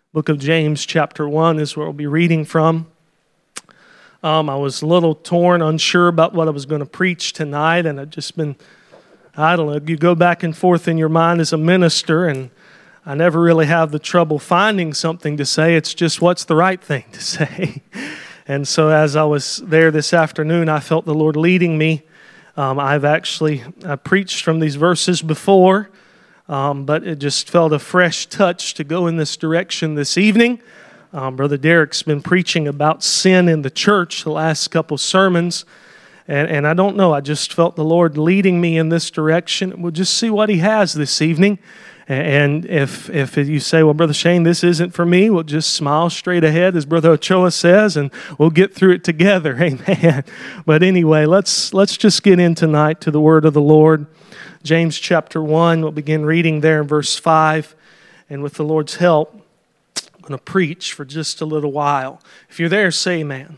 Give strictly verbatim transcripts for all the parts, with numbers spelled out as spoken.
Book of James, chapter one is where we'll be reading from. Um, I was a little torn, unsure about what I was going to preach tonight, and I've just been, I don't know, you go back and forth in your mind as a minister, and I never really have the trouble finding something to say. It's just what's the right thing to say. And so as I was there this afternoon, I felt the Lord leading me. Um, I've actually I preached from these verses before, um, but it just felt a fresh touch to go in this direction this evening. Um, Brother Derek's been preaching about sin in the church the last couple sermons, and, and I don't know, I just felt the Lord leading me in this direction. We'll just see what He has this evening. And if if you say, well, Brother Shane, this isn't for me, we'll just smile straight ahead, as Brother Ochoa says, and we'll get through it together. Amen. But anyway, let's let's just get in tonight to the word of the Lord. James chapter one, we'll begin reading there in verse five. And with the Lord's help, I'm going to preach for just a little while. If you're there, say amen.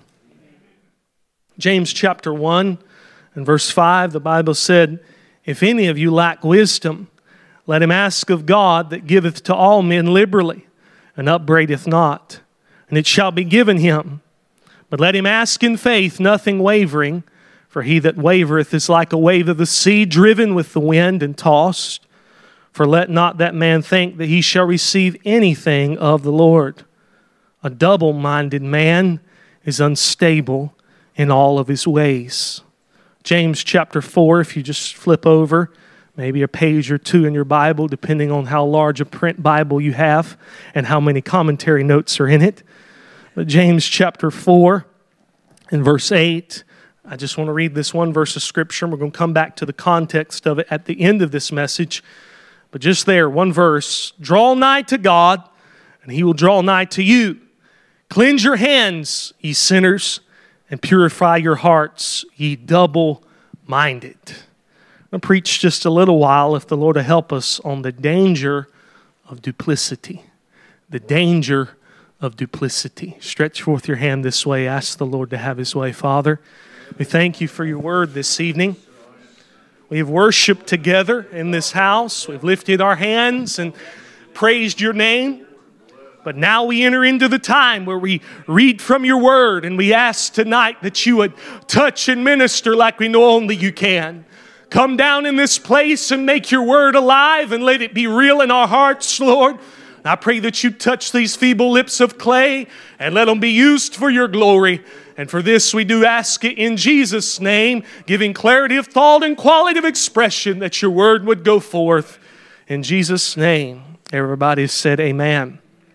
James chapter one and verse five, the Bible said, if any of you lack wisdom, let him ask of God that giveth to all men liberally, and upbraideth not, and it shall be given him. But let him ask in faith, nothing wavering, for he that wavereth is like a wave of the sea, driven with the wind and tossed. For let not that man think that he shall receive anything of the Lord. A double-minded man is unstable in all of his ways. James chapter four, if you just flip over, maybe a page or two in your Bible, depending on how large a print Bible you have and how many commentary notes are in it. But James chapter four and verse eight, I just want to read this one verse of Scripture. We're going to come back to the context of it at the end of this message. But just there, one verse. Draw nigh to God, and He will draw nigh to you. Cleanse your hands, ye sinners, and purify your hearts, ye double-minded. I'll preach just a little while, if the Lord will help us, on the danger of duplicity. The danger of duplicity. Stretch forth your hand this way. Ask the Lord to have His way. Father, we thank You for Your word this evening. We have worshiped together in this house. We've lifted our hands and praised Your name. But now we enter into the time where we read from Your word, and we ask tonight that You would touch and minister like we know only You can. Come down in this place and make Your word alive and let it be real in our hearts, Lord. I pray that You touch these feeble lips of clay and let them be used for Your glory. And for this we do ask it in Jesus' name, giving clarity of thought and quality of expression that Your word would go forth. In Jesus' name, everybody said amen.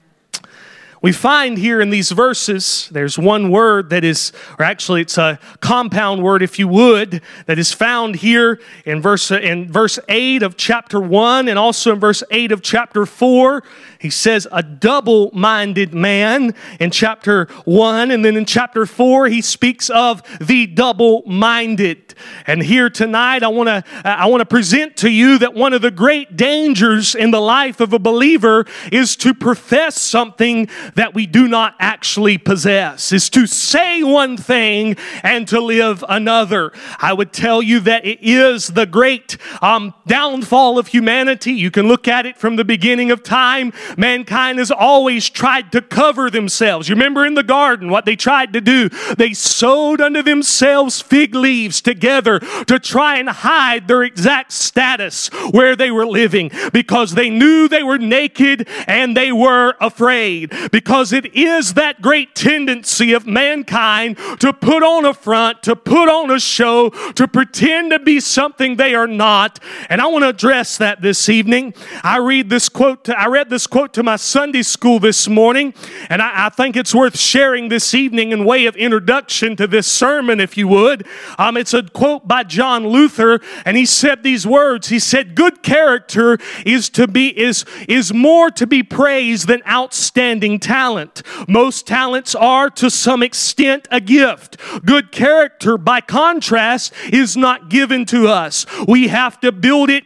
We find here in these verses, there's one word that is, or actually it's a compound word if you would, that is found here in verse in verse eight of chapter one and also in verse eight of chapter four. He says a double-minded man in chapter one, and then in chapter four he speaks of the double-minded. And here tonight I want to I want to present to you that one of the great dangers in the life of a believer is to profess something that we do not actually possess, is to say one thing and to live another. I would tell you that it is the great um, downfall of humanity. You can look at it from the beginning of time. Mankind has always tried to cover themselves. You remember in the garden what they tried to do? They sewed unto themselves fig leaves together to try and hide their exact status where they were living, because they knew they were naked and they were afraid. Because it is that great tendency of mankind to put on a front, to put on a show, to pretend to be something they are not. And I want to address that this evening. I read this quote. To, I read this quote to my Sunday school this morning, and I, I think it's worth sharing this evening in way of introduction to this sermon, if you would. Um, it's a quote by John Luther, and he said these words. He said, "Good character is to be is is more to be praised than outstanding talent. Most talents are, to some extent, a gift. Good character, by contrast, is not given to us. We have to build it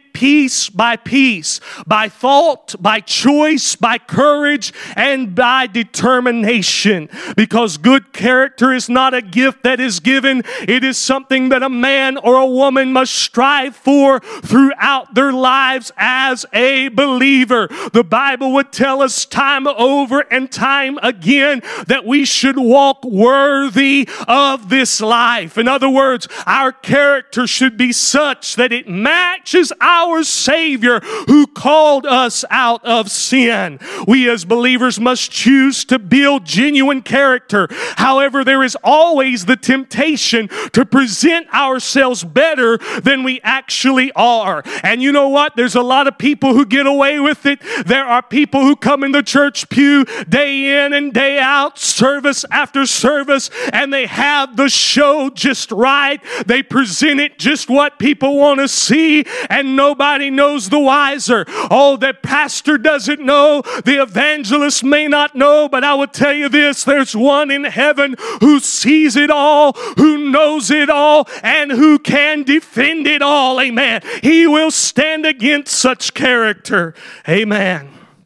it piece by piece, by thought, by choice, by courage, and by determination. Because good character is not a gift that is given. It is something that a man or a woman must strive for throughout their lives as a believer. The Bible would tell us time over and time again that we should walk worthy of this life. In other words, our character should be such that it matches our Savior who called us out of sin. We as believers must choose to build genuine character. However, there is always the temptation to present ourselves better than we actually are. And you know what? There's a lot of people who get away with it. There are people who come in the church pew day in and day out, service after service, and they have the show just right. They present it just what people want to see, and nobody knows the wiser. Oh, the pastor doesn't know, the evangelist may not know, but I will tell you this, there's one in heaven who sees it all, who knows it all, and who can defend it all. Amen. He will stand against such character. Amen.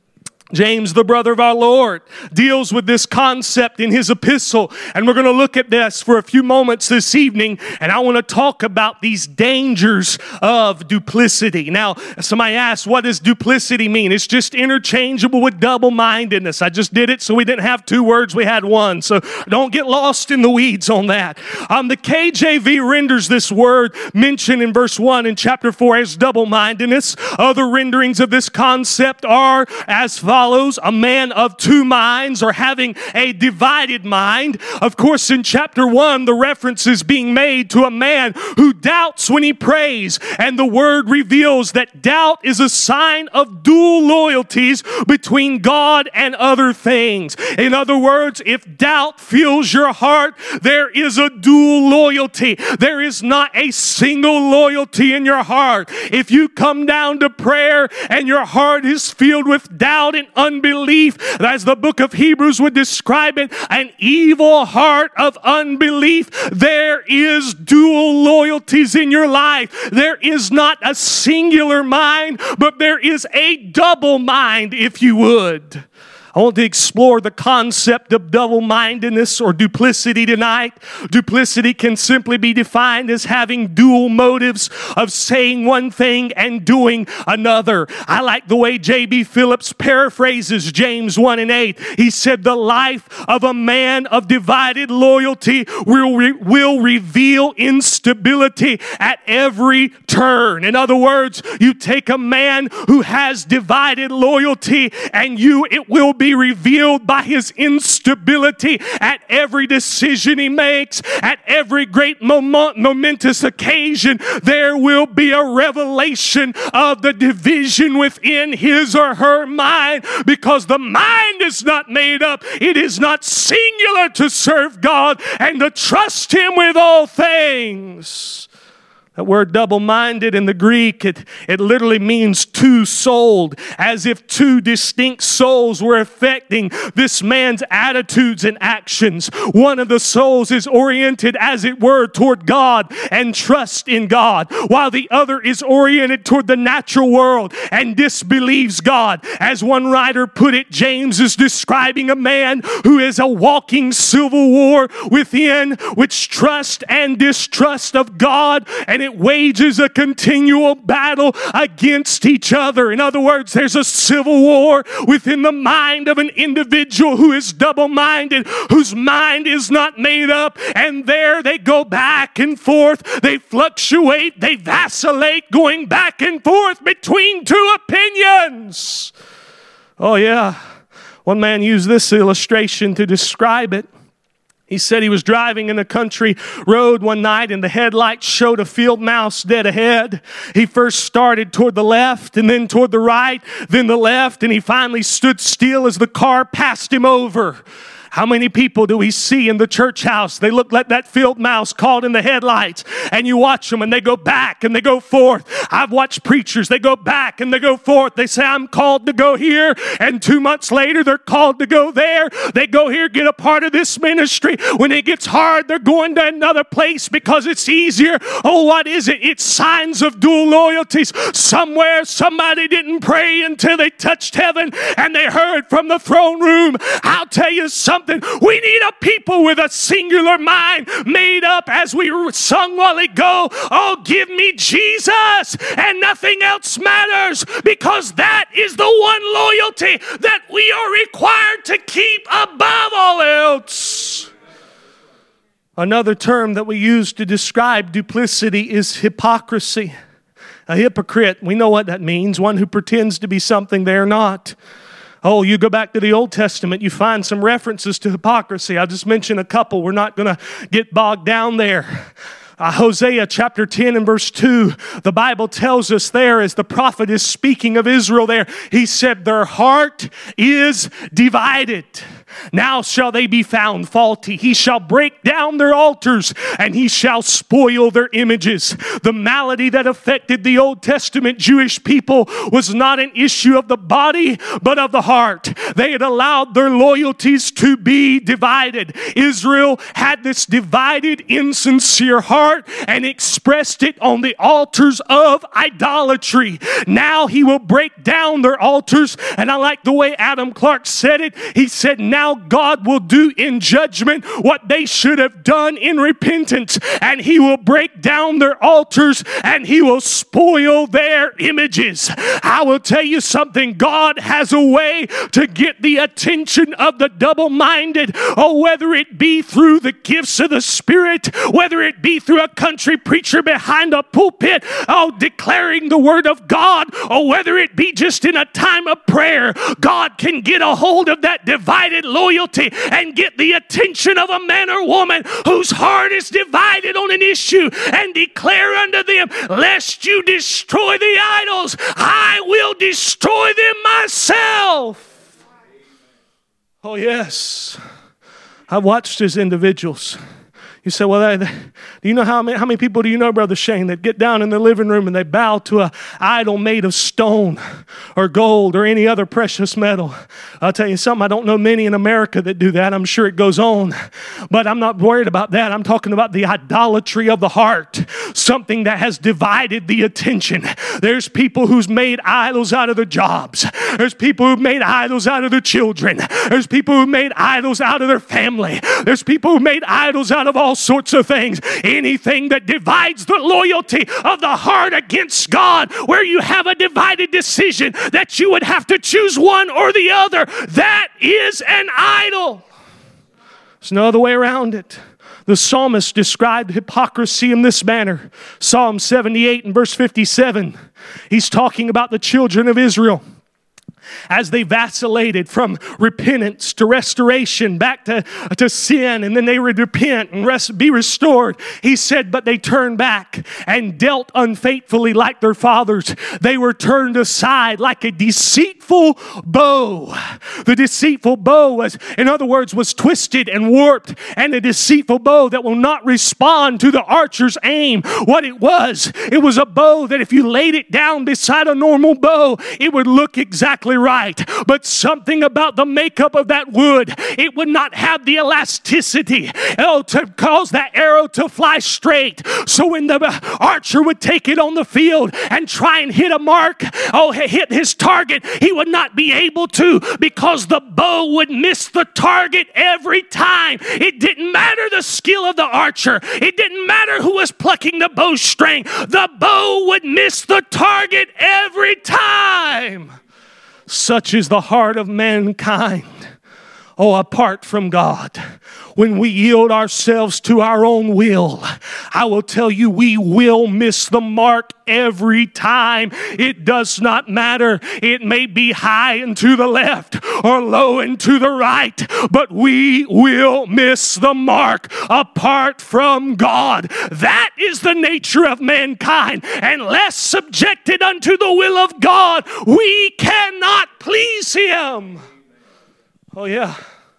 James, the brother of our Lord, deals with this concept in his epistle. And we're going to look at this for a few moments this evening. And I want to talk about these dangers of duplicity. Now, somebody asked, what does duplicity mean? It's just interchangeable with double-mindedness. I just did it so we didn't have two words, we had one. So don't get lost in the weeds on that. Um, the K J V renders this word mentioned in verse one in chapter four as double-mindedness. Other renderings of this concept are as follows. A man of two minds, or having a divided mind. Of course, in chapter one, the reference is being made to a man who doubts when he prays. And the word reveals that doubt is a sign of dual loyalties between God and other things. In other words, if doubt fills your heart, there is a dual loyalty. There is not a single loyalty in your heart. If you come down to prayer and your heart is filled with doubt and unbelief, as the book of Hebrews would describe it, an evil heart of unbelief, there is dual loyalties in your life. There is not a singular mind, but there is a double mind, if you would. I want to explore the concept of double-mindedness or duplicity tonight. Duplicity can simply be defined as having dual motives of saying one thing and doing another. I like the way J B Phillips paraphrases James one and eight. He said, the life of a man of divided loyalty will, re- will reveal instability at every turn. In other words, you take a man who has divided loyalty and you, it will be Be revealed by his instability at every decision he makes, at every great moment, momentous occasion. There will be a revelation of the division within his or her mind, because the mind is not made up. It is not singular to serve God and to trust Him with all things. That word double-minded in the Greek, it, it literally means two-souled, as if two distinct souls were affecting this man's attitudes and actions. One of the souls is oriented, as it were, toward God and trust in God, while the other is oriented toward the natural world and disbelieves God. As one writer put it, James is describing a man who is a walking civil war within, which trust and distrust of God, and it wages a continual battle against each other. In other words, there's a civil war within the mind of an individual who is double-minded, whose mind is not made up, and there they go back and forth. They fluctuate, they vacillate, going back and forth between two opinions. Oh yeah, one man used this illustration to describe it. He said he was driving in a country road one night and the headlights showed a field mouse dead ahead. He first started toward the left and then toward the right, then the left, and he finally stood still as the car passed him over. How many people do we see in the church house? They look like that field mouse caught in the headlights, and you watch them and they go back and they go forth. I've watched preachers, they go back and they go forth. They say, I'm called to go here, and two months later they're called to go there. They go here, get a part of this ministry. When it gets hard, they're going to another place because it's easier. Oh, what is it? It's signs of dual loyalties. Somewhere somebody didn't pray until they touched heaven and they heard from the throne room. I'll tell you something. We need a people with a singular mind made up, as we sung while ago. Oh, give me Jesus and nothing else matters, because that is the one loyalty that we are required to keep above all else. Another term that we use to describe duplicity is hypocrisy. A hypocrite, we know what that means, one who pretends to be something they're not. Oh, you go back to the Old Testament, you find some references to hypocrisy. I'll just mention a couple. We're not going to get bogged down there. Uh, Hosea chapter ten and verse two, the Bible tells us there, as the prophet is speaking of Israel there, he said, their heart is divided. Now shall they be found faulty. He shall break down their altars, and he shall spoil their images. The malady that affected the Old Testament Jewish people was not an issue of the body, but of the heart. They had allowed their loyalties to be divided. Israel had this divided, insincere heart and expressed it on the altars of idolatry. Now he will break down their altars, and I like the way Adam Clark said it. He said, now God will do in judgment what they should have done in repentance, and he will break down their altars and he will spoil their images. I will tell you something. God has a way to get the attention of the double-minded. Oh, whether it be through the gifts of the Spirit, whether it be through a country preacher behind a pulpit, oh, declaring the word of God, or whether it be just in a time of prayer, God can get a hold of that divided loyalty and get the attention of a man or woman whose heart is divided on an issue, and declare unto them, lest you destroy the idols, I will destroy them myself. Oh yes, I've watched as individuals. You say, well, they, they, do you know how many, how many people do you know, Brother Shane, that get down in the living room and they bow to an idol made of stone or gold or any other precious metal? I'll tell you something, I don't know many in America that do that. I'm sure it goes on, but I'm not worried about that. I'm talking about the idolatry of the heart, something that has divided the attention. There's people who's made idols out of their jobs. There's people who've made idols out of their children. There's people who made idols out of their family. There's people who made idols out of all sorts of things. Anything that divides the loyalty of the heart against God, where you have a divided decision that you would have to choose one or the other, that is an idol. There's no other way around it. The psalmist described hypocrisy in this manner. Psalm seventy-eight and verse fifty-seven. He's talking about the children of Israel as they vacillated from repentance to restoration, back to, to sin, and then they would repent and rest, be restored. He said, but they turned back and dealt unfaithfully like their fathers. They were turned aside like a deceitful bow. The deceitful bow was, in other words, was twisted and warped, and a deceitful bow that will not respond to the archer's aim. What it was, it was a bow that if you laid it down beside a normal bow, it would look exactly right, but something about the makeup of that wood, it would not have the elasticity oh, to cause that arrow to fly straight. So when the archer would take it on the field and try and hit a mark, oh, hit his target, he would not be able to, because the bow would miss the target every time. It didn't matter the skill of the archer. It didn't matter who was plucking the bowstring. The bow would miss the target every time. Such is the heart of mankind. Oh, apart from God, when we yield ourselves to our own will, I will tell you, we will miss the mark every time. It does not matter. It may be high and to the left or low and to the right, but we will miss the mark apart from God. That is the nature of mankind. Unless subjected unto the will of God, we cannot please Him. Oh yeah.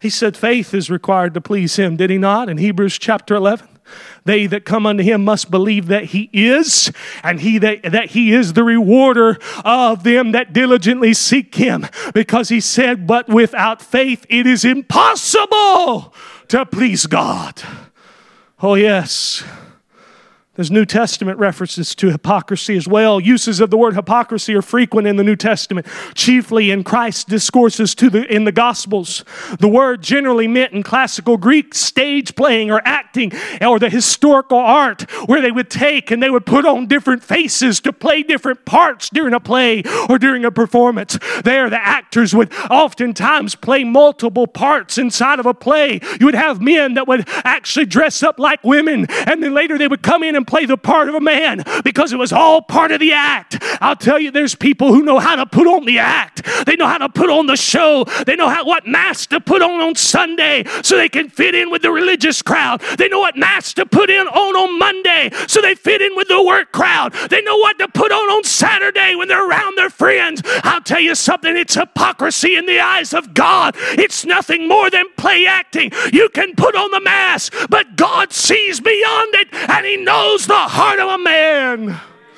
He said faith is required to please him, did he not? In Hebrews chapter eleven. They that come unto him must believe that he is, and he that, that he is the rewarder of them that diligently seek him. Because he said, but without faith it is impossible to please God. Oh yes. There's New Testament references to hypocrisy as well. Uses of the word hypocrisy are frequent in the New Testament, chiefly in Christ's discourses to the, in the Gospels. The word generally meant in classical Greek stage playing or acting, or the historical art where they would take and they would put on different faces to play different parts during a play or during a performance. There, the actors would oftentimes play multiple parts inside of a play. You would have men that would actually dress up like women, and then later they would come in and play the part of a man because it was all part of the act. I'll tell you, there's people who know how to put on the act. They know how to put on the show. They know how what mask to put on on Sunday so they can fit in with the religious crowd. They know what mask to put in on on Monday so they fit in with the work crowd. They know what to put on on Saturday when they're around their friends. I'll tell you something, it's hypocrisy in the eyes of God. It's nothing more than play acting. You can put on the mask, but God sees beyond it, and he knows the heart of a man.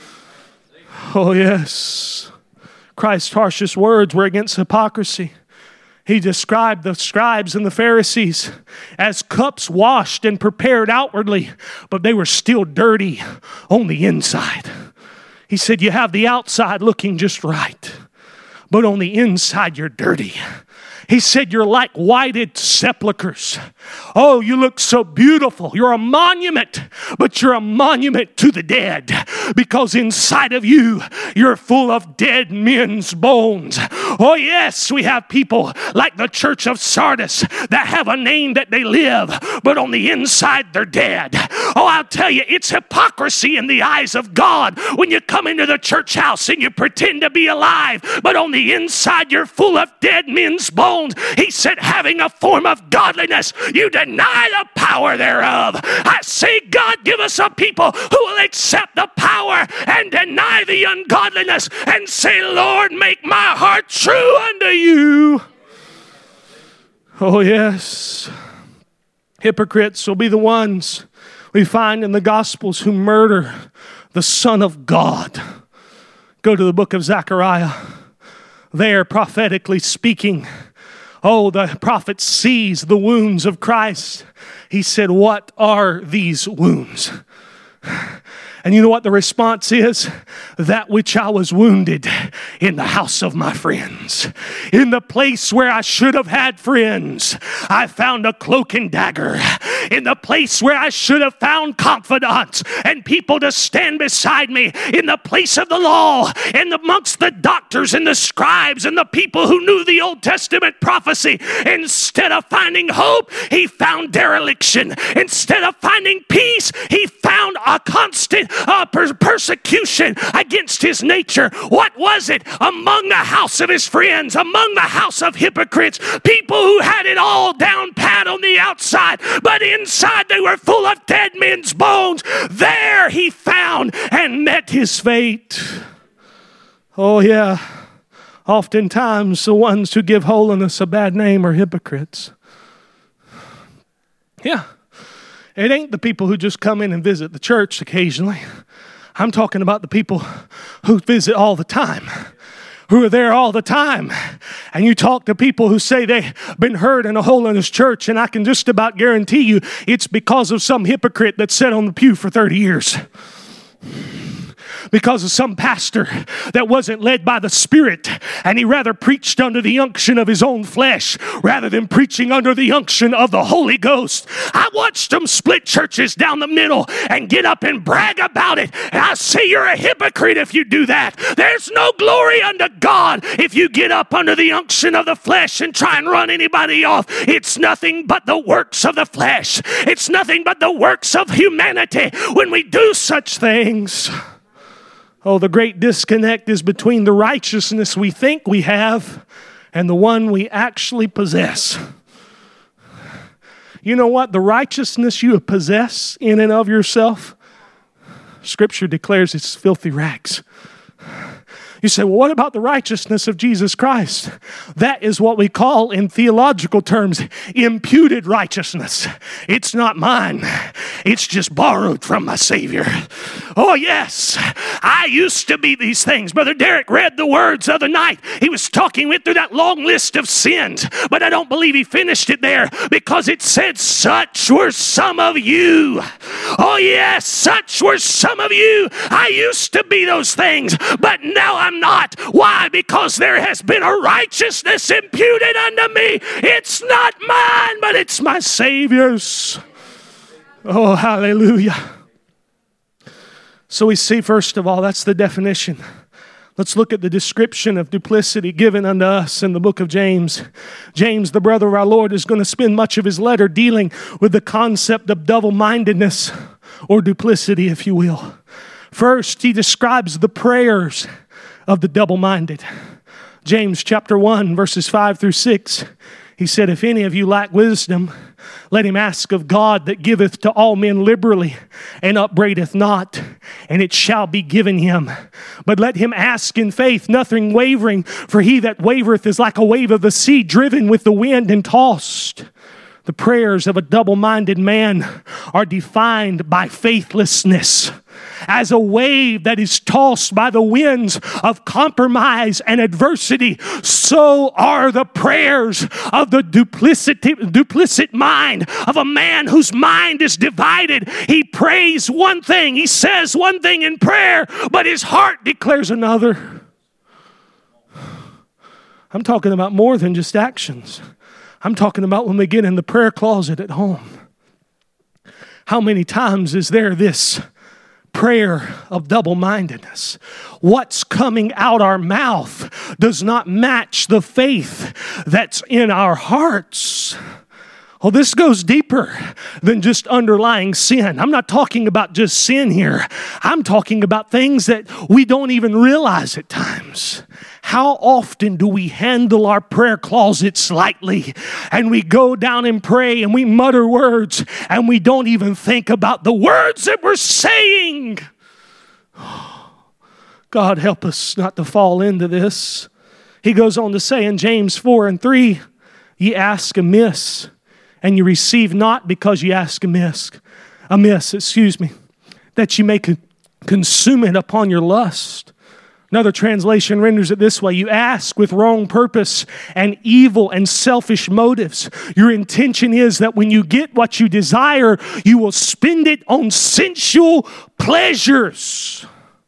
Oh yes. Christ's harshest words were against hypocrisy. He described the scribes and the Pharisees as cups washed and prepared outwardly, but they were still dirty on the inside. He said, you have the outside looking just right, but on the inside you're dirty. He said, you're like whited sepulchres. Oh, you look so beautiful. You're a monument, but you're a monument to the dead, because inside of you, you're full of dead men's bones. Oh, yes, we have people like the church of Sardis that have a name that they live, but on the inside, they're dead. Oh, I'll tell you, it's hypocrisy in the eyes of God when you come into the church house and you pretend to be alive, but on the inside, you're full of dead men's bones. He said, having a form of godliness, you deny the power thereof. I say, God, give us a people who will accept the power and deny the ungodliness and say, Lord, make my heart true unto you. Oh, yes. Hypocrites will be the ones we find in the Gospels who murder the Son of God. Go to the book of Zechariah. There, prophetically speaking, oh, the prophet sees the wounds of Christ. He said, what are these wounds? And you know what the response is? That which I was wounded in the house of my friends. In the place where I should have had friends, I found a cloak and dagger. In the place where I should have found confidants and people to stand beside me, in the place of the law, and amongst the doctors and the scribes and the people who knew the Old Testament prophecy, instead of finding hope, he found dereliction. Instead of finding peace, he found a constant uh, per- persecution against his nature. What was it? Among the house of his friends, among the house of hypocrites, people who had it all down pat on the outside, but inside they were full of dead men's bones. There he found and met his fate. Oh yeah, oftentimes the ones who give holiness a bad name are hypocrites. Yeah. It ain't the people who just come in and visit the church occasionally. I'm talking about the people who visit all the time, who are there all the time. And you talk to people who say they've been heard in a holiness church, and I can just about guarantee you it's because of some hypocrite that sat on the pew for thirty years. Because of some pastor that wasn't led by the Spirit, and he rather preached under the unction of his own flesh rather than preaching under the unction of the Holy Ghost. I watched them split churches down the middle and get up and brag about it. And I say you're a hypocrite if you do that. There's no glory unto God if you get up under the unction of the flesh and try and run anybody off. It's nothing but the works of the flesh. It's nothing but the works of humanity when we do such things. Oh, the great disconnect is between the righteousness we think we have and the one we actually possess. You know what? The righteousness you possess in and of yourself, Scripture declares it's filthy rags. You say, well, what about the righteousness of Jesus Christ? That is what we call in theological terms imputed righteousness. It's not mine. It's just borrowed from my Savior. Oh, yes. I used to be these things. Brother Derek read the words the other night. He was talking with through that long list of sins, but I don't believe he finished it there because it said, such were some of you. Oh, yes, such were some of you. I used to be those things, but now I'm not. Why? Because there has been a righteousness imputed unto me. It's not mine, but it's my Savior's. Oh, hallelujah. So we see, first of all, that's the definition. Let's look at the description of duplicity given unto us in the book of James. James, the brother of our Lord, is going to spend much of his letter dealing with the concept of double-mindedness or duplicity, if you will. First, he describes the prayers of the double-minded. James chapter one, verses five through six. He said, if any of you lack wisdom, let him ask of God that giveth to all men liberally and upbraideth not, and it shall be given him. But let him ask in faith, nothing wavering, for he that wavereth is like a wave of the sea, driven with the wind and tossed. The prayers of a double-minded man are defined by faithlessness. As a wave that is tossed by the winds of compromise and adversity, so are the prayers of the duplicity, duplicit mind of a man whose mind is divided. He prays one thing, he says one thing in prayer, but his heart declares another. I'm talking about more than just actions. I'm talking about when we get in the prayer closet at home. How many times is there this prayer of double-mindedness? What's coming out our mouth does not match the faith that's in our hearts. Well, this goes deeper than just underlying sin. I'm not talking about just sin here. I'm talking about things that we don't even realize at times. How often do we handle our prayer closets lightly and we go down and pray and we mutter words and we don't even think about the words that we're saying? God help us not to fall into this. He goes on to say in James four and three, ye ask amiss, and you receive not because you ask amiss, amiss, excuse me, that you may con- consume it upon your lust. Another translation renders it this way: you ask with wrong purpose and evil and selfish motives. Your intention is that when you get what you desire, you will spend it on sensual pleasures.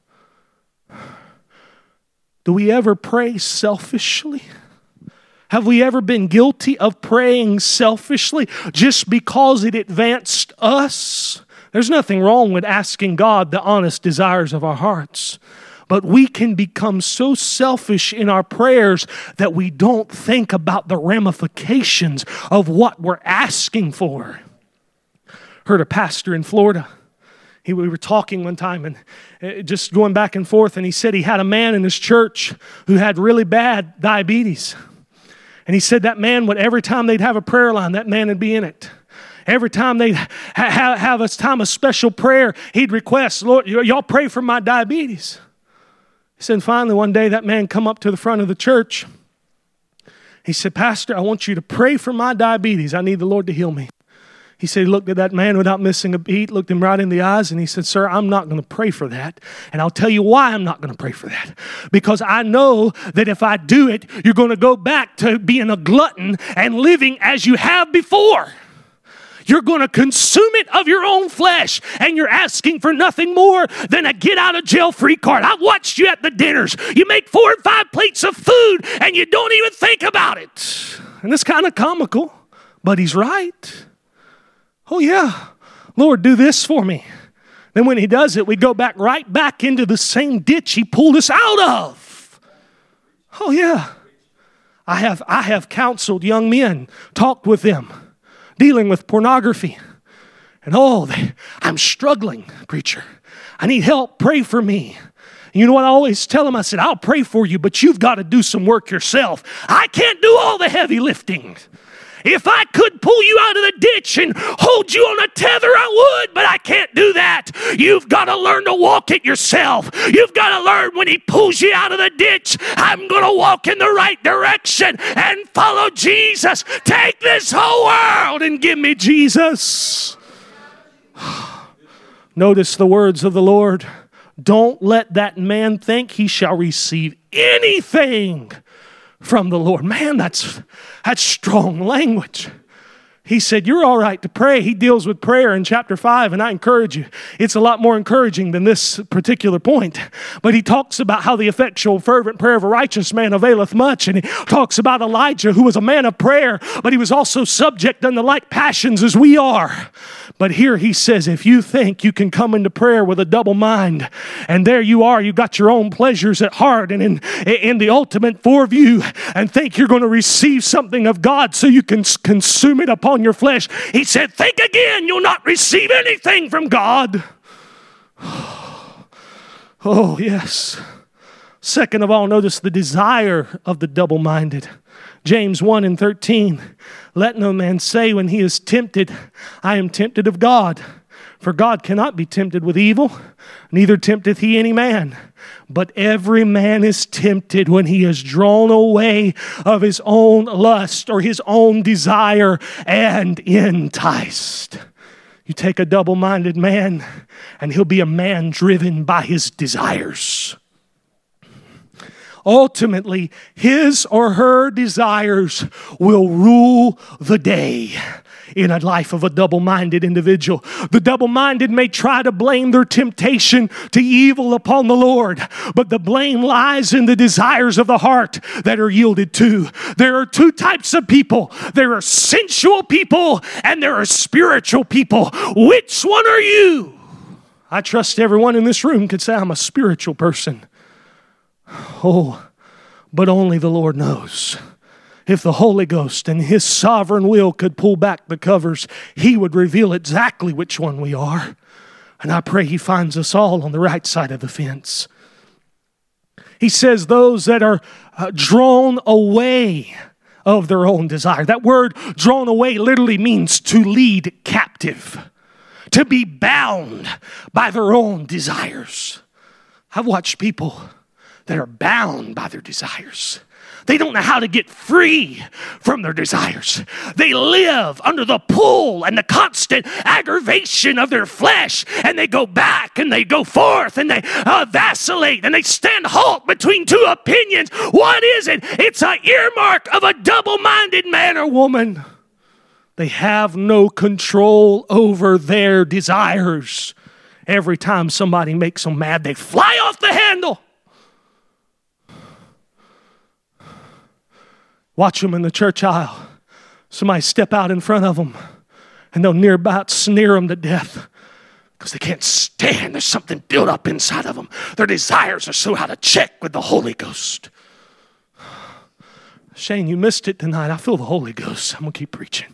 Do we ever pray selfishly? Have we ever been guilty of praying selfishly just because it advanced us? There's nothing wrong with asking God the honest desires of our hearts. But we can become so selfish in our prayers that we don't think about the ramifications of what we're asking for. Heard a pastor in Florida. He, we were talking one time and uh, just going back and forth, and he said he had a man in his church who had really bad diabetes. And he said that man would, every time they'd have a prayer line, that man would be in it. Every time they'd ha- ha- have a time of special prayer, he'd request, Lord, y- y'all pray for my diabetes. He said, finally, one day that man come up to the front of the church. He said, Pastor, I want you to pray for my diabetes. I need the Lord to heal me. He said, he looked at that man without missing a beat, looked him right in the eyes, and he said, sir, I'm not going to pray for that. And I'll tell you why I'm not going to pray for that. Because I know that if I do it, you're going to go back to being a glutton and living as you have before. You're going to consume it of your own flesh, and you're asking for nothing more than a get-out-of-jail-free card. I've watched you at the dinners. You make four or five plates of food, and you don't even think about it. And it's kind of comical, but he's right. Oh, yeah, Lord, do this for me. Then when he does it, we go back right back into the same ditch he pulled us out of. Oh, yeah. I have, I have counseled young men, talked with them, dealing with pornography. And oh, they, I'm struggling, preacher. I need help. Pray for me. And you know what I always tell them? I said, I'll pray for you, but you've got to do some work yourself. I can't do all the heavy lifting. If I could pull you out of the ditch and hold you on a tether, I would, but I can't do that. You've got to learn to walk it yourself. You've got to learn when he pulls you out of the ditch, I'm going to walk in the right direction and follow Jesus. Take this whole world and give me Jesus. Notice the words of the Lord. Don't let that man think he shall receive anything from the Lord. Man, that's, that's strong language. He said, you're all right to pray. He deals with prayer in chapter five, and I encourage you. It's a lot more encouraging than this particular point. But he talks about how the effectual, fervent prayer of a righteous man availeth much. And he talks about Elijah, who was a man of prayer, but he was also subject unto like passions as we are. But here he says, if you think you can come into prayer with a double mind, and there you are, you've got your own pleasures at heart and in, in the ultimate foreview, and think you're going to receive something of God so you can consume it upon your flesh. He said, think again, you'll not receive anything from God. Oh, yes. Second of all, notice the desire of the double-minded. James one and thirteen, let no man say when he is tempted, I am tempted of God. For God cannot be tempted with evil, neither tempteth he any man. But every man is tempted when he is drawn away of his own lust or his own desire and enticed. You take a double-minded man, and he'll be a man driven by his desires. Ultimately, his or her desires will rule the day in a life of a double-minded individual. The double-minded may try to blame their temptation to evil upon the Lord, but the blame lies in the desires of the heart that are yielded to. There are two types of people. There are sensual people and there are spiritual people. Which one are you? I trust everyone in this room could say, I'm a spiritual person. Oh, but only the Lord knows. If the Holy Ghost and His sovereign will could pull back the covers, He would reveal exactly which one we are. And I pray He finds us all on the right side of the fence. He says those that are uh, drawn away of their own desire. That word drawn away literally means to lead captive, to be bound by their own desires. I've watched people that are bound by their desires. They don't know how to get free from their desires. They live under the pull and the constant aggravation of their flesh, and they go back and they go forth and they uh, vacillate and they stand halt between two opinions. What is it? It's an earmark of a double-minded man or woman. They have no control over their desires. Every time somebody makes them mad, they fly off the handle. Watch them in the church aisle. Somebody step out in front of them, and they'll near about sneer them to death because they can't stand. There's something built up inside of them. Their desires are so out of check with the Holy Ghost. Shane, you missed it tonight. I feel the Holy Ghost. I'm going to keep preaching.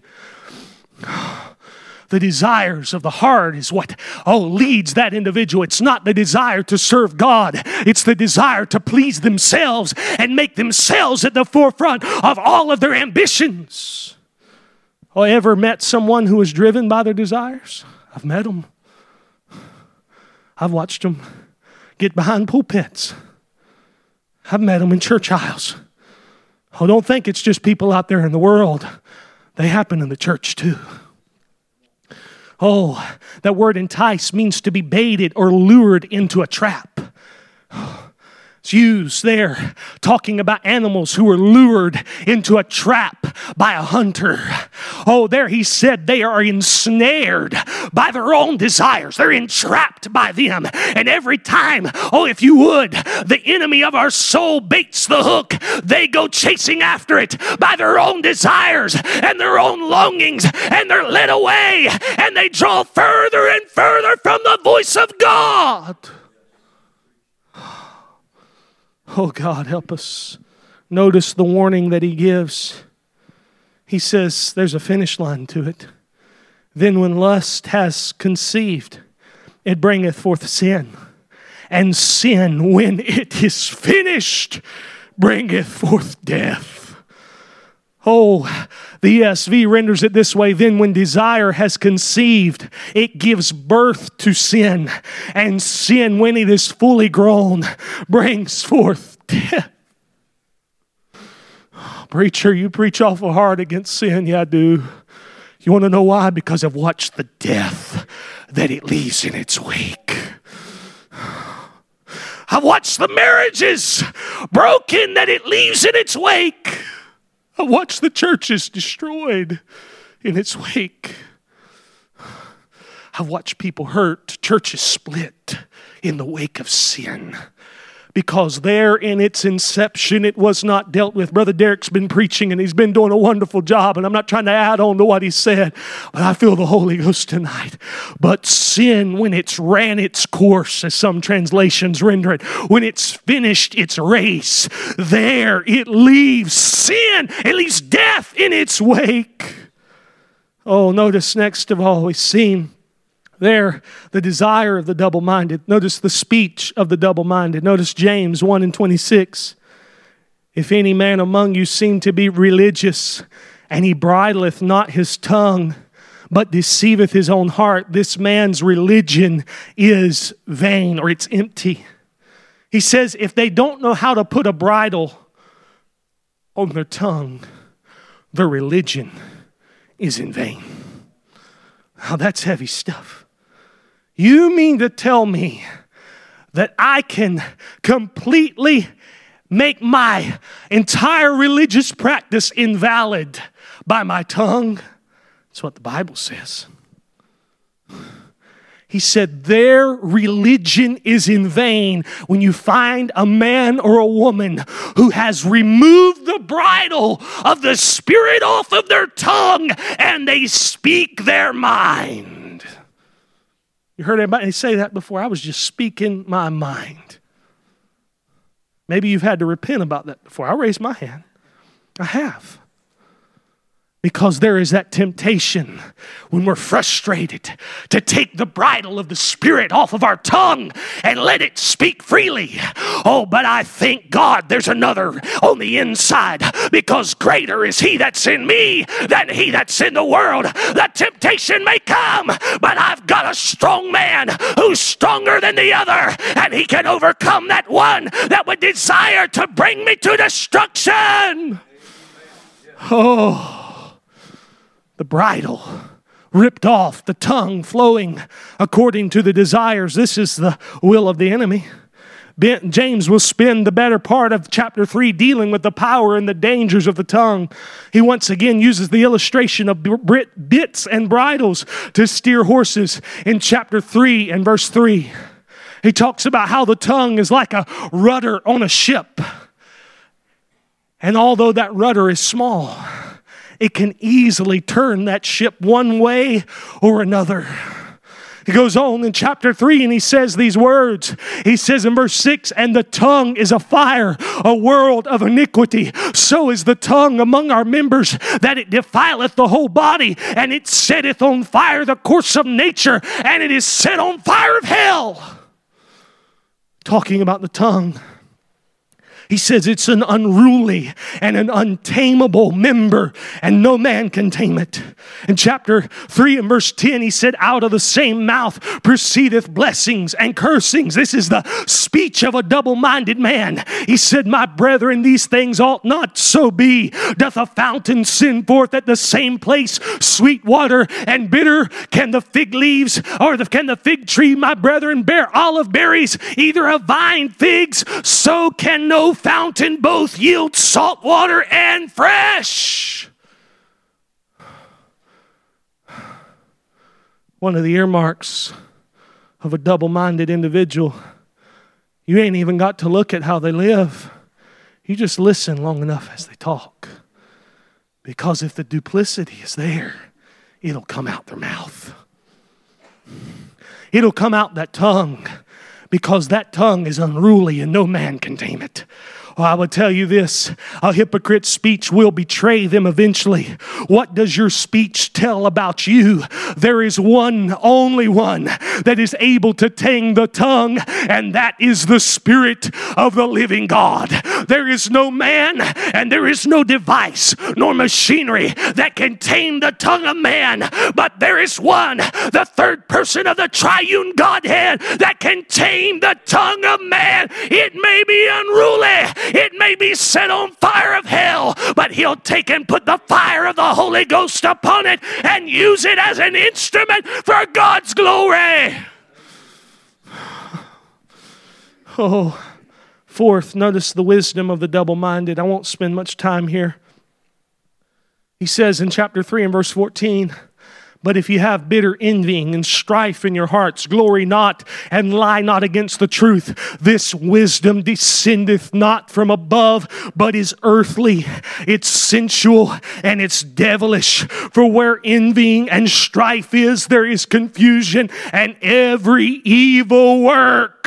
The desires of the heart is what, oh, leads that individual. It's not the desire to serve God. It's the desire to please themselves and make themselves at the forefront of all of their ambitions. Oh, ever met someone who is driven by their desires? I've met them. I've watched them get behind pulpits. I've met them in church aisles. Oh, don't think it's just people out there in the world. They happen in the church too. Oh, that word entice means to be baited or lured into a trap. It's used there, talking about animals who were lured into a trap by a hunter. Oh, there he said they are ensnared by their own desires. They're entrapped by them. And every time, oh, if you would, the enemy of our soul baits the hook, they go chasing after it by their own desires and their own longings, and they're led away, and they draw further and further from the voice of God. Oh, God, help us. Notice the warning that He gives. He says there's a finish line to it. Then when lust has conceived, it bringeth forth sin. And sin, when it is finished, bringeth forth death. Oh, the E S V renders it this way. Then when desire has conceived, it gives birth to sin. And sin, when it is fully grown, brings forth death. Preacher, you preach awful hard against sin. Yeah, I do. You want to know why? Because I've watched the death that it leaves in its wake. I've watched the marriages broken that it leaves in its wake. I watched the churches destroyed in its wake. I've watched people hurt, churches split in the wake of sin. Because there in its inception, it was not dealt with. Brother Derek's been preaching and he's been doing a wonderful job. And I'm not trying to add on to what he said, but I feel the Holy Ghost tonight. But sin, when it's ran its course, as some translations render it, when it's finished its race, there it leaves sin. It leaves death in its wake. Oh, notice next of all, we've seen there, the desire of the double-minded. Notice the speech of the double-minded. Notice James one and twenty-six. If any man among you seem to be religious, and he bridleth not his tongue, but deceiveth his own heart, this man's religion is vain, or it's empty. He says if they don't know how to put a bridle on their tongue, their religion is in vain. Now that's heavy stuff. You mean to tell me that I can completely make my entire religious practice invalid by my tongue? That's what the Bible says. He said their religion is in vain when you find a man or a woman who has removed the bridle of the Spirit off of their tongue and they speak their mind. You heard everybody say that before. I was just speaking my mind. Maybe you've had to repent about that before. I raised my hand. I have. Because there is that temptation when we're frustrated to take the bridle of the Spirit off of our tongue and let it speak freely. Oh, but I thank God there's another on the inside, because greater is He that's in me than he that's in the world. The temptation may come, but I've got a strong man who's stronger than the other, and he can overcome that one that would desire to bring me to destruction. Oh. The bridle ripped off, the tongue flowing according to the desires. This is the will of the enemy. Ben, James will spend the better part of chapter three dealing with the power and the dangers of the tongue. He once again uses the illustration of bits and bridles to steer horses in chapter three and verse three. He talks about how the tongue is like a rudder on a ship. And although that rudder is small, it can easily turn that ship one way or another. He goes on in chapter three and he says these words. He says in verse six, and the tongue is a fire, a world of iniquity. So is the tongue among our members, that it defileth the whole body, and it setteth on fire the course of nature, and it is set on fire of hell. Talking about the tongue. He says it's an unruly and an untamable member, and no man can tame it. In chapter three and verse ten, he said, out of the same mouth proceedeth blessings and cursings. This is the speech of a double-minded man. He said, my brethren, these things ought not so be. Doth a fountain send forth at the same place sweet water and bitter? Can the fig leaves, or the, can the fig tree, my brethren, bear olive berries, either a vine figs? So can no fountain both yield salt water and fresh. One of the earmarks of a double-minded individual, you ain't even got to look at how they live. You just listen long enough as they talk. Because if the duplicity is there, it'll come out their mouth. It'll come out that tongue. Because that tongue is unruly and no man can tame it. Oh, I will tell you this, a hypocrite's speech will betray them eventually. What does your speech tell about you? There is one, only one, that is able to tame the tongue, and that is the Spirit of the living God. There is no man, and there is no device, nor machinery that can tame the tongue of man, but there is one, the third person of the triune Godhead, that can tame the tongue of man. It may be unruly, it may be set on fire of hell, but he'll take and put the fire of the Holy Ghost upon it and use it as an instrument for God's glory. Oh, fourth, notice the wisdom of the double-minded. I won't spend much time here. He says in chapter three and verse fourteen, but if you have bitter envying and strife in your hearts, glory not and lie not against the truth. This wisdom descendeth not from above, but is earthly. It's sensual and it's devilish. For where envying and strife is, there is confusion and every evil work.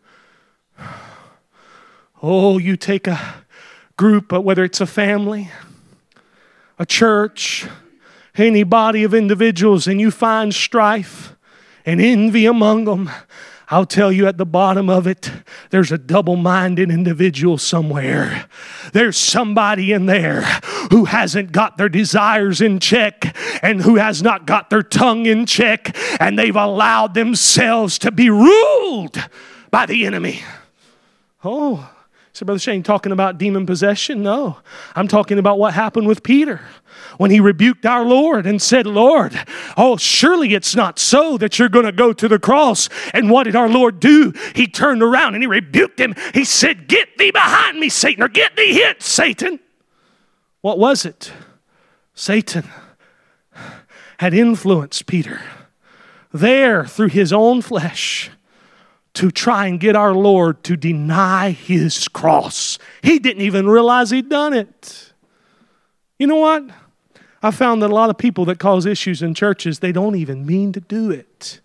Oh, you take a group, whether it's a family, a church, any body of individuals, and you find strife and envy among them, I'll tell you at the bottom of it, there's a double-minded individual somewhere. There's somebody in there who hasn't got their desires in check and who has not got their tongue in check, and they've allowed themselves to be ruled by the enemy. Oh, so Brother Shane, talking about demon possession? No, I'm talking about what happened with Peter when he rebuked our Lord and said, Lord, oh, surely it's not so that you're going to go to the cross. And what did our Lord do? He turned around and he rebuked him. He said, get thee behind me, Satan, or get thee hence, Satan. What was it? Satan had influenced Peter there through his own flesh to try and get our Lord to deny his cross. He didn't even realize he'd done it. You know what? I found that a lot of people that cause issues in churches, they don't even mean to do it.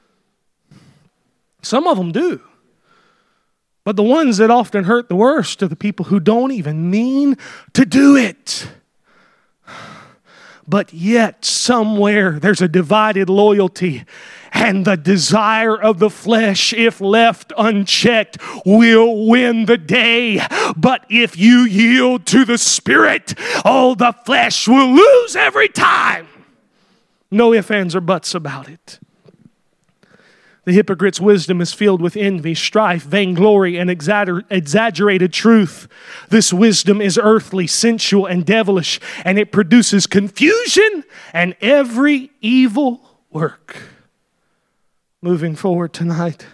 Some of them do. But the ones that often hurt the worst are the people who don't even mean to do it. But yet somewhere there's a divided loyalty, and the desire of the flesh, if left unchecked, will win the day. But if you yield to the Spirit, oh, the flesh will lose every time. No ifs, ands, or buts about it. The hypocrite's wisdom is filled with envy, strife, vainglory, and exaggerated truth. This wisdom is earthly, sensual, and devilish, and it produces confusion and every evil work. Moving forward tonight,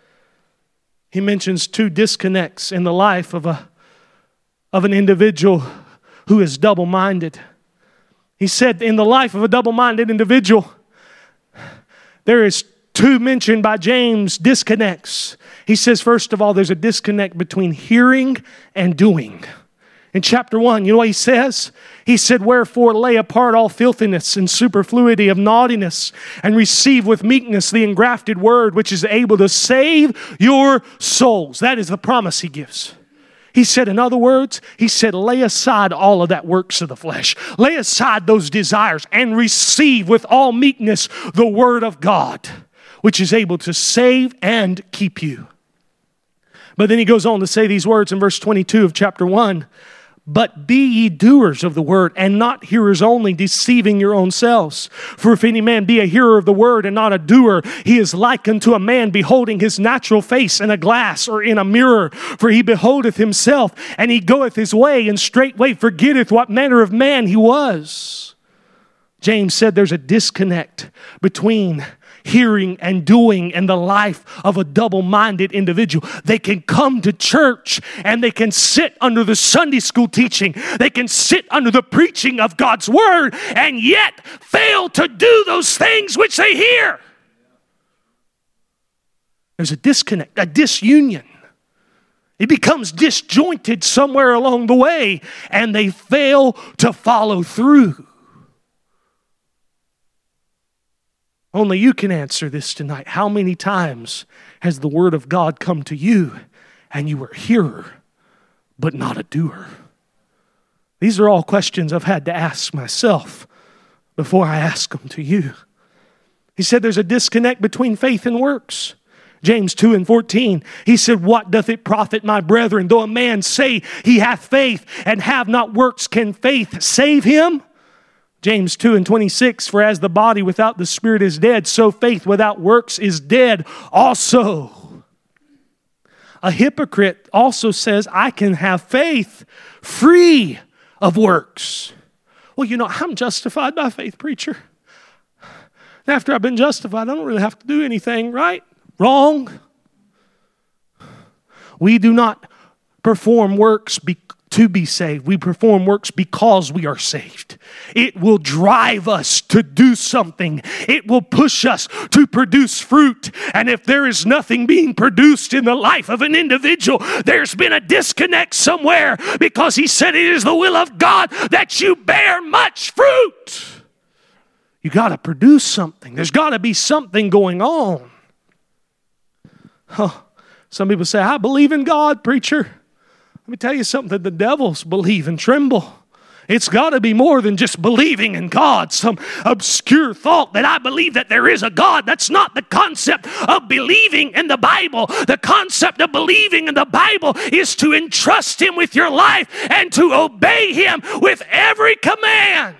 he mentions two disconnects in the life of a of an individual who is double-minded. He said in the life of a double-minded individual, there is two mentioned by James disconnects. He says, first of all, there's a disconnect between hearing and doing. In chapter one, you know what he says? He said, wherefore lay apart all filthiness and superfluity of naughtiness, and receive with meekness the engrafted word, which is able to save your souls. That is the promise he gives. He said, in other words, he said, lay aside all of that works of the flesh. Lay aside those desires and receive with all meekness the word of God, which is able to save and keep you. But then he goes on to say these words in verse twenty-two of chapter one. But be ye doers of the word, and not hearers only, deceiving your own selves. For if any man be a hearer of the word and not a doer, he is like unto a man beholding his natural face in a glass or in a mirror. For he beholdeth himself, and he goeth his way, and straightway forgetteth what manner of man he was. James said there's a disconnect between hearing and doing in the life of a double-minded individual. They can come to church and they can sit under the Sunday school teaching. They can sit under the preaching of God's word and yet fail to do those things which they hear. There's a disconnect, a disunion. It becomes disjointed somewhere along the way and they fail to follow through. Only you can answer this tonight. How many times has the word of God come to you and you were a hearer, but not a doer? These are all questions I've had to ask myself before I ask them to you. He said there's a disconnect between faith and works. James two and fourteen, he said, what doth it profit, my brethren, though a man say he hath faith and have not works, can faith save him? James two and twenty-six, for as the body without the spirit is dead, so faith without works is dead also. A hypocrite also says, I can have faith free of works. Well, you know, I'm justified by faith, preacher. After I've been justified, I don't really have to do anything, right? Wrong. We do not perform works be- to be saved. We perform works because we are saved. It will drive us to do something. It will push us to produce fruit. And if there is nothing being produced in the life of an individual, there's been a disconnect somewhere, because he said it is the will of God that you bear much fruit. You got to produce something. There's got to be something going on. Oh, some people say, I believe in God, preacher. Let me tell you something. The devils believe and tremble. It's got to be more than just believing in God. Some obscure thought that I believe that there is a God. That's not the concept of believing in the Bible. The concept of believing in the Bible is to entrust Him with your life and to obey Him with every command.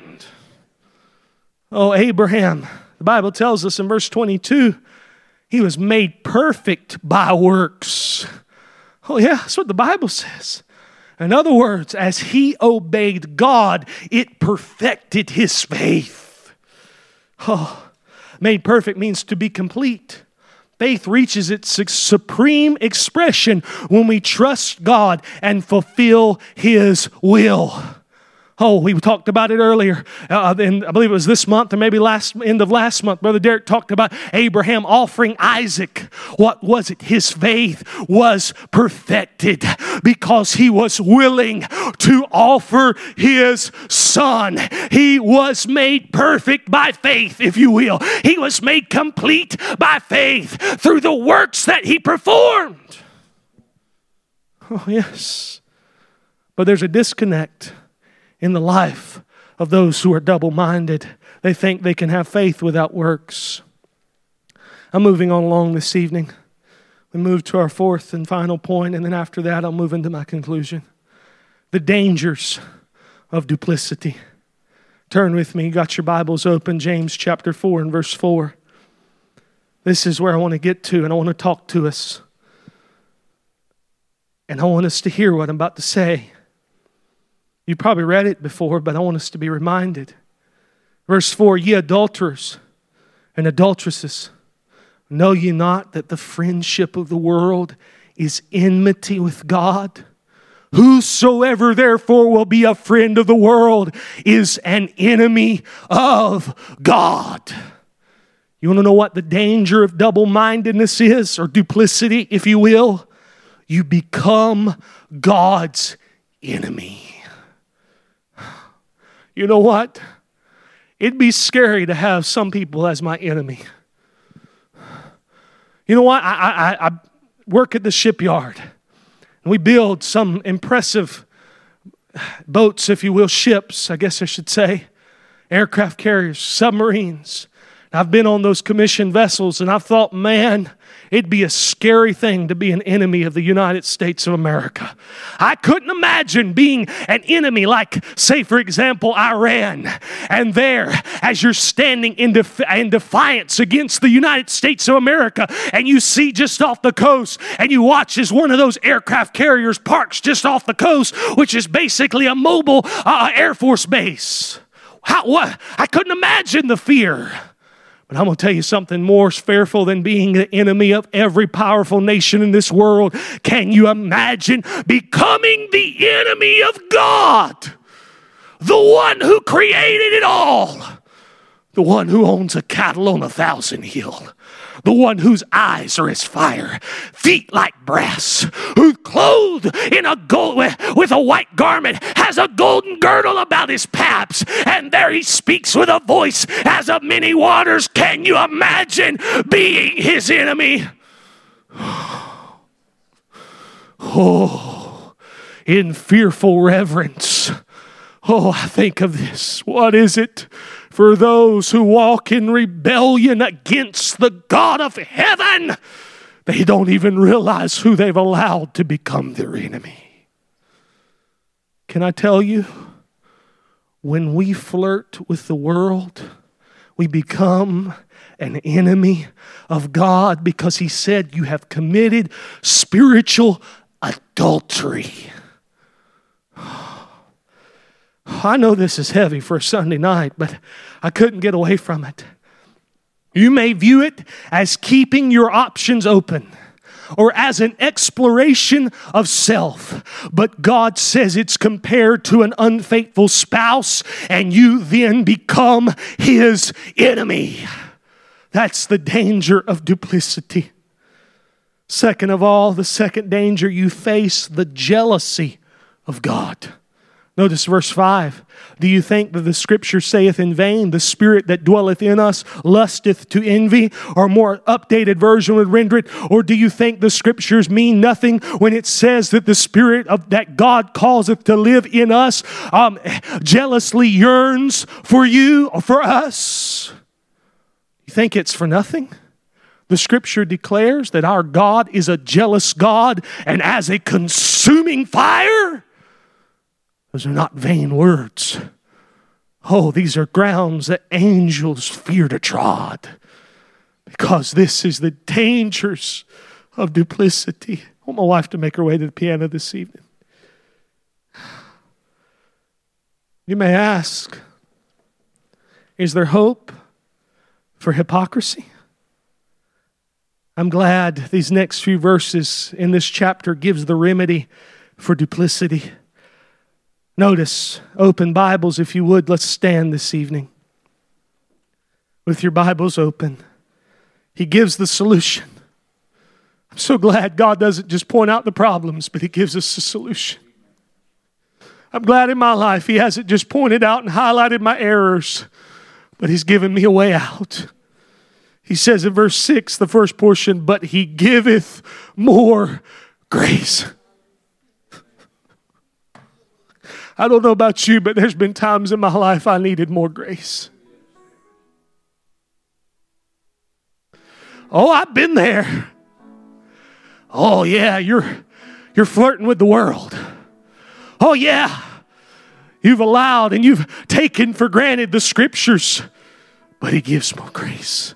Oh, Abraham, the Bible tells us in verse twenty-two, he was made perfect by works. Oh yeah, that's what the Bible says. In other words, as he obeyed God, it perfected his faith. Oh, made perfect means to be complete. Faith reaches its supreme expression when we trust God and fulfill His will. Oh, we talked about it earlier. Uh, and I believe it was this month or maybe last end of last month. Brother Derek talked about Abraham offering Isaac. What was it? His faith was perfected because he was willing to offer his son. He was made perfect by faith, if you will. He was made complete by faith through the works that he performed. Oh, yes. But there's a disconnect in the life of those who are double-minded. They think they can have faith without works. I'm moving on along this evening. We move to our fourth and final point, and then after that I'll move into my conclusion. The dangers of duplicity. Turn with me. You got your Bibles open. James chapter four and verse four. This is where I want to get to, and I want to talk to us. And I want us to hear what I'm about to say. You probably read it before, but I want us to be reminded. Verse four, ye adulterers and adulteresses, know ye not that the friendship of the world is enmity with God? Whosoever therefore will be a friend of the world is an enemy of God. You want to know what the danger of double-mindedness is, or duplicity, if you will? You become God's enemy. You know what? It'd be scary to have some people as my enemy. You know what? I, I, I work at the shipyard. And we build some impressive boats, if you will, ships, I guess I should say. Aircraft carriers, submarines. I've been on those commissioned vessels, and I've thought, man, it'd be a scary thing to be an enemy of the United States of America. I couldn't imagine being an enemy like, say, for example, Iran. And there, as you're standing in, def- in defiance against the United States of America, and you see just off the coast, and you watch as one of those aircraft carriers parks just off the coast, which is basically a mobile uh, Air Force base. How, what? I couldn't imagine the fear. But I'm going to tell you something more fearful than being the enemy of every powerful nation in this world. Can you imagine becoming the enemy of God? The one who created it all. The one who owns a cattle on a thousand hill. The one whose eyes are as fire, feet like brass, who clothed in a gold with a white garment, has a golden girdle about his paps, and there he speaks with a voice as of many waters. Can you imagine being his enemy? Oh, in fearful reverence. Oh, I think of this. What is it for those who walk in rebellion against the God of heaven? They don't even realize who they've allowed to become their enemy. Can I tell you, when we flirt with the world, we become an enemy of God, because He said you have committed spiritual adultery. I know this is heavy for a Sunday night, but I couldn't get away from it. You may view it as keeping your options open, or as an exploration of self. But God says it's compared to an unfaithful spouse, and you then become his enemy. That's the danger of duplicity. Second of all, the second danger, you face the jealousy of God. Notice verse five. Do you think that the Scripture saith in vain, the Spirit that dwelleth in us lusteth to envy? Or a more updated version would render it, or do you think the Scriptures mean nothing when it says that the Spirit of that God causeth to live in us um, jealously yearns for you or for us? You think it's for nothing? The Scripture declares that our God is a jealous God, and as a consuming fire. Those are not vain words. Oh, these are grounds that angels fear to trod, because this is the dangers of duplicity. I want my wife to make her way to the piano this evening. You may ask, is there hope for hypocrisy? I'm glad these next few verses in this chapter gives the remedy for duplicity. Notice, open Bibles if you would. Let's stand this evening with your Bibles open. He gives the solution. I'm so glad God doesn't just point out the problems, but He gives us the solution. I'm glad in my life He hasn't just pointed out and highlighted my errors, but He's given me a way out. He says in verse six, the first portion, but He giveth more grace. I don't know about you, but there's been times in my life I needed more grace. Oh, I've been there. Oh, yeah, you're, you're flirting with the world. Oh, yeah, you've allowed and you've taken for granted the Scriptures, but He gives more grace.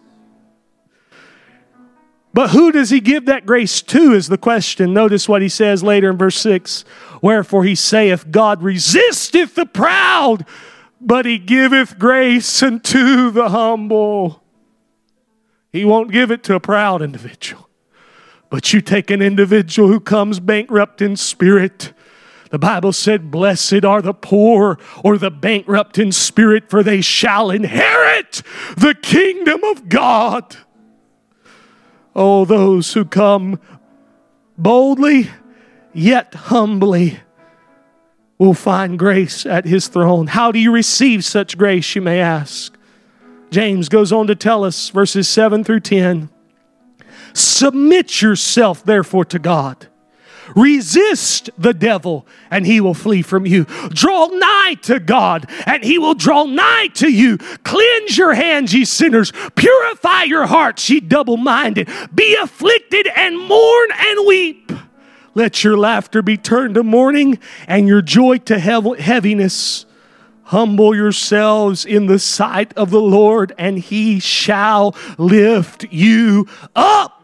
But who does He give that grace to is the question. Notice what He says later in verse six. Wherefore He saith, God resisteth the proud, but He giveth grace unto the humble. He won't give it to a proud individual. But you take an individual who comes bankrupt in spirit. The Bible said, blessed are the poor or the bankrupt in spirit, for they shall inherit the kingdom of God. Oh, those who come boldly, yet humbly, will find grace at His throne. How do you receive such grace, you may ask? James goes on to tell us, verses seven through ten, submit yourself therefore to God. Resist the devil, and he will flee from you. Draw nigh to God, and He will draw nigh to you. Cleanse your hands, ye sinners. Purify your hearts, ye double-minded. Be afflicted, and mourn, and weep. Let your laughter be turned to mourning, and your joy to heaviness. Humble yourselves in the sight of the Lord, and He shall lift you up.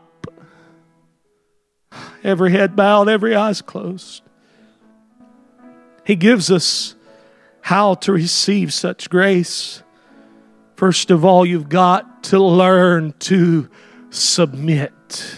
Every head bowed, every eyes closed. He gives us how to receive such grace. First of all, you've got to learn to submit.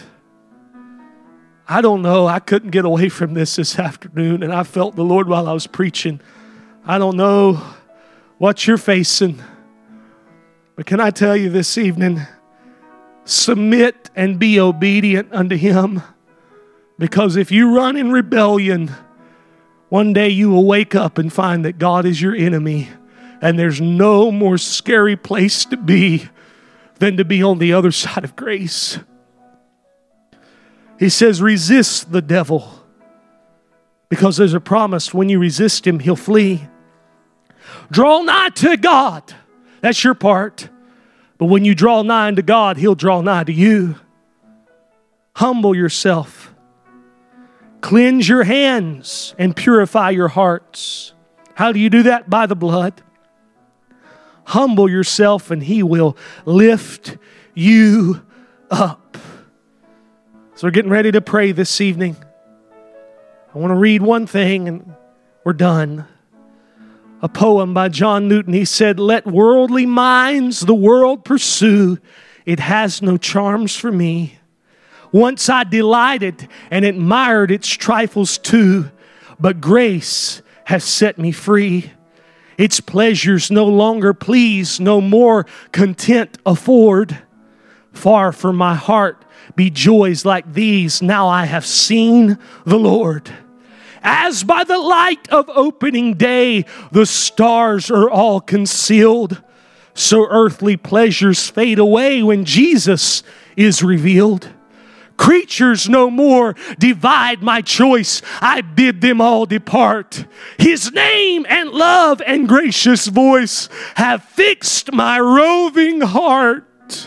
I don't know. I couldn't get away from this this afternoon, and I felt the Lord while I was preaching. I don't know what you're facing, but can I tell you this evening, submit and be obedient unto Him. Because if you run in rebellion, one day you will wake up and find that God is your enemy. And there's no more scary place to be than to be on the other side of grace. He says, resist the devil. Because there's a promise, when you resist Him, He'll flee. Draw nigh to God. That's your part. But when you draw nigh unto God, He'll draw nigh to you. Humble yourself. Cleanse your hands and purify your hearts. How do you do that? By the blood. Humble yourself and He will lift you up. So we're getting ready to pray this evening. I want to read one thing and we're done. A poem by John Newton. He said, "Let worldly minds the world pursue. It has no charms for me. Once I delighted and admired its trifles too, but grace has set me free. Its pleasures no longer please, no more content afford. Far from my heart be joys like these, now I have seen the Lord. As by the light of opening day, the stars are all concealed, so earthly pleasures fade away when Jesus is revealed. Creatures no more divide my choice. I bid them all depart. His name and love and gracious voice have fixed my roving heart."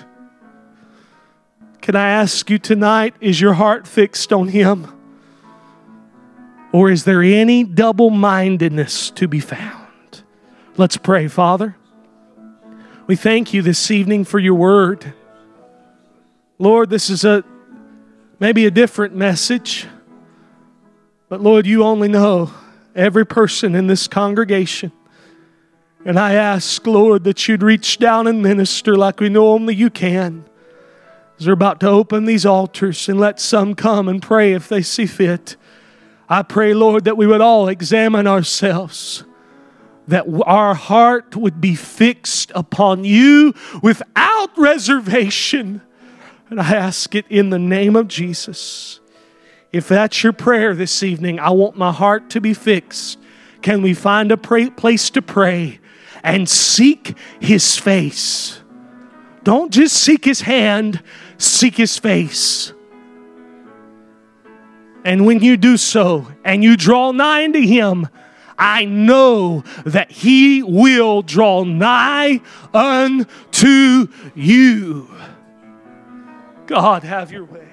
Can I ask you tonight, is your heart fixed on Him? Or is there any double-mindedness to be found? Let's pray. Father, we thank you this evening for your word. Lord, this is a maybe a different message, but Lord, you only know every person in this congregation. And I ask, Lord, that you'd reach down and minister like we know only you can. As we're about to open these altars and let some come and pray if they see fit. I pray, Lord, that we would all examine ourselves, that our heart would be fixed upon you without reservation. And I ask it in the name of Jesus. If that's your prayer this evening, I want my heart to be fixed. Can we find a pray, place to pray and seek His face? Don't just seek His hand, seek His face. And when you do so, and you draw nigh unto Him, I know that He will draw nigh unto you. God, have your way.